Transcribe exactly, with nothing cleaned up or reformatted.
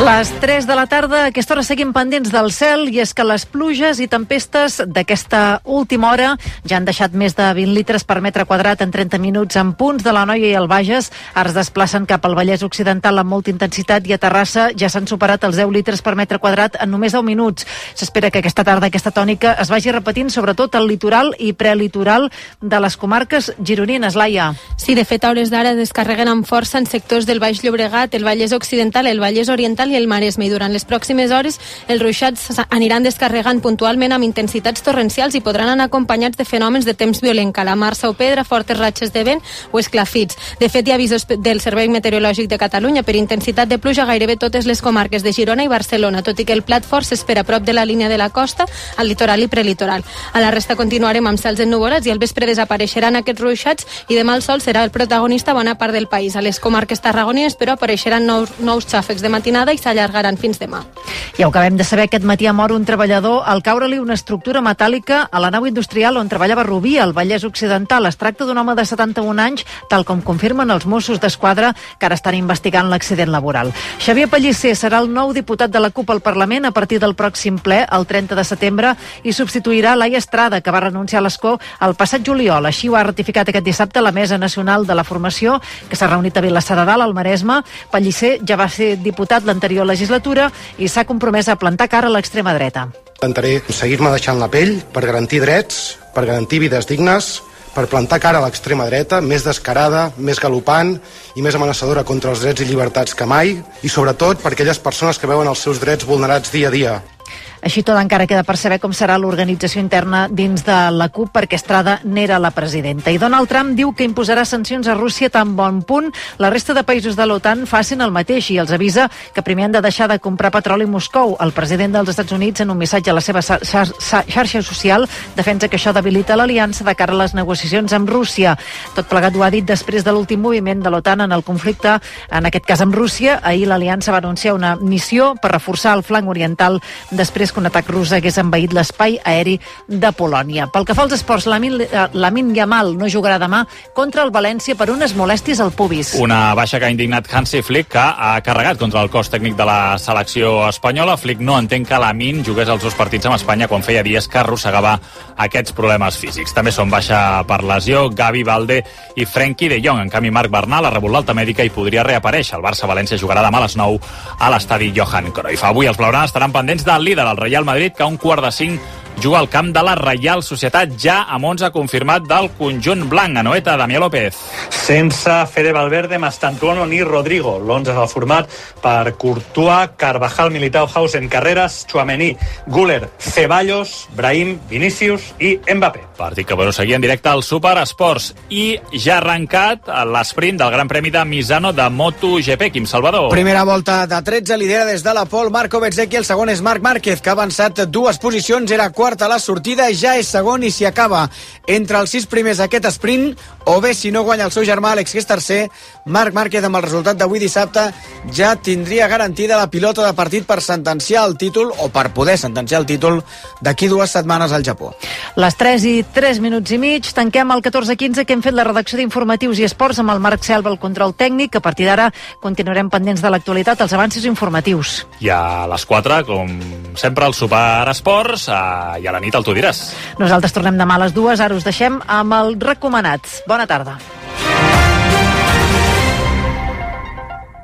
Les tres de la tarda, a aquesta hora seguim pendents del cel, i és que les pluges i tempestes d'aquesta última hora ja han deixat més de vint litres per metre quadrat en trenta minuts en punts de l'Anoia i el Bages. Ara es desplacen cap al Vallès Occidental amb molta intensitat, i a Terrassa ja s'han superat els deu litres per metre quadrat en només deu minuts. S'espera que aquesta tarda aquesta tònica es vagi repetint sobretot al litoral i prelitoral de les comarques gironines. Laia. Sí, de fet, a hores d'ara descarreguen amb força en sectors del Baix Llobregat, el Vallès Occidental, el Vallès Oriental i el Maresme, i durant les pròximes hores els ruixats aniran descarregant puntualment amb intensitats torrencials i podran anar acompanyats de fenòmens de temps violent, calamarsa o pedra, fortes ratxes de vent o esclafits. De fet, hi ha avisos del Servei Meteorològic de Catalunya per intensitat de pluja a gairebé totes les comarques de Girona i Barcelona, tot i que el plat fort s'espera a prop de la línia de la costa, al litoral i prelitoral. A la resta continuarem amb cels ennuvolats i al vespre desapareixeran aquests ruixats i demà el sol serà el protagonista a bona part del país. A les comarques tarragonines, però, apareixeran nous, nous xàfecs de matinada i s'allargaran fins demà. Ja ho acabem de saber, aquest matí ha mort un treballador al caure-li una estructura metàl·lica a la nau industrial on treballava Rubí, al Vallès Occidental. Es tracta d'un home de setanta-un anys, tal com confirmen els Mossos d'Esquadra, que ara estan investigant l'accident laboral. Xavier Pellicer serà el nou diputat de la CUP al Parlament a partir del pròxim ple, el trenta de setembre, i substituirà Laia Estrada, que va renunciar a l'escó el passat juliol. Així ho ha ratificat aquest dissabte la Mesa Nacional de la Formació, que s'ha reunit a Vilassar de Dalt, al Maresme. Pellicer ja va ser diputat l'anterior legislatura i s'ha compromès a plantar cara a l'extrema dreta. Intentaré seguir-me deixant la pell per garantir drets, per garantir vides dignes, per plantar cara a l'extrema dreta, més descarada, més galopant i més amenaçadora contra els drets i llibertats que mai, i sobretot per aquelles persones que veuen els seus drets vulnerats dia a dia. Així tot encara queda per saber com serà l'organització interna dins de la CUP, perquè Estrada n'era la presidenta. I Donald Trump diu que imposarà sancions a Rússia tan bon punt la resta de països de l'OTAN facin el mateix, i els avisa que primer han de deixar de comprar petroli a Moscou. El president dels Estats Units, en un missatge a la seva xarxa social, defensa que això debilita l'aliança de cara a les negociacions amb Rússia. Tot plegat ho ha dit després de l'últim moviment de l'OTAN en el conflicte, en aquest cas amb Rússia. Ahir l'aliança va anunciar una missió per reforçar el flanc oriental després que un atac rus hagués envaït l'espai aeri de Polònia. Pel que fa als esports, Lamine Yamal no jugarà demà contra el València per unes molèsties al pubis. Una baixa que ha indignat Hansi Flick, que ha carregat contra el cos tècnic de la selecció espanyola. Flick no entén que Lamine jugués els dos partits amb Espanya quan feia dies que arrossegava aquests problemes físics. També són baixa per lesió Gavi, Balde i Frenkie de Jong. En canvi, Marc Bernal ha rebut l'alta mèdica i podria reaparèixer. El Barça-València jugarà demà a les nou a l'estadi Johan Cruyff. Avui els blaugrana estaran pendents del líder, el Real Madrid, que a un quart de cinc juga al camp de la Reial Societat, ja amb onze confirmat del conjunt blanc. A Noeta, Damià López. Sense Fede Valverde, Mastantuono ni Rodrigo. L'onze és el format per Courtois, Carvajal, Militao, Hausen, Carreras, Tchouaméni, Güler, Ceballos, Brahim, Vinícius i Mbappé. Partit que podeu seguir en directe al Super Esports. I ja ha arrencat l'esprint del Gran Premi de Misano de MotoGP. Quim Salvador. Primera volta de tretze, lidera des de la pole Marco Bezzecchi, el segon és Marc Márquez, que ha avançat dues posicions, era quart a la sortida, ja és segon i s'hi acaba entre els sis primers aquest sprint, o bé, si no guanya el seu germà Àlex, que és tercer, Marc Márquez amb el resultat d'avui dissabte ja tindria garantida la pilota de partit per sentenciar el títol, o per poder sentenciar el títol d'aquí dues setmanes al Japó. Les tres i tres minuts i mig, tanquem el catorze quinze, que hem fet la redacció d'informatius i esports amb el Marc Selva, el control tècnic. A partir d'ara continuarem pendents de l'actualitat, els avanços informatius. I a les quatre, com sempre, el Super Esports, i a la nit el Tu diràs. Nosaltres tornem demà a les dues, ara us deixem amb el recomanat. Bona tarda.